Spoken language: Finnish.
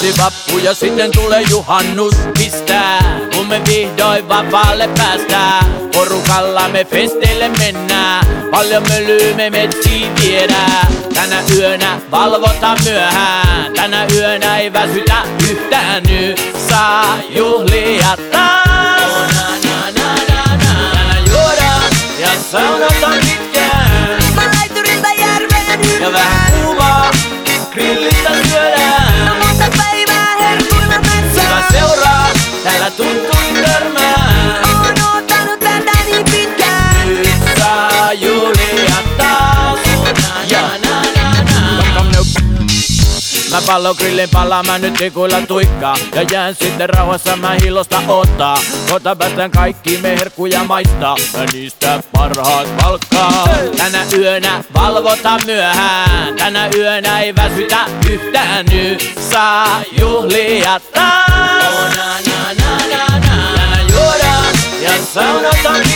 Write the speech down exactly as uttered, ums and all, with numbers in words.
ensi vappu ja sitten tulee juhannus pistää. Kun me vihdoin vapaalle päästään, porukalla me festeille mennään. Paljon mölyy me metsiin viedään. Tänä yönä valvotaan myöhään. Tänä yönä ei väsytä yhtään, nyt saa juhlia taas. Oh, na, na, na, na, na. Tänään juodaan ja saunataan pitkään. Mä laiturilta järveen hyvää ja vähän kuumaa, grillistä syödään. Mä monta päivää herkuilla metsään. Hyvä seuraa, täällä tuntui törmää. Oon oottanut tätä niin pitkään. Nyt saa juhlia taas. Ja na na na. Welcome new. Mä pallon grillin pallaan, mä nyt tikuilla tuikkaa. Ja jään sitten rauhassa mä hilosta ottaa. Kota päästään kaikki me herkkuja maistaa. Ja niistä parhaat valkkaa. Tänä yönä valvotaan myöhään. Tänä yönä ei väsytä yhtään, nyt saa juhlia taas. Oh, na, na, na, na, na. Tänään juodaan ja saunataan.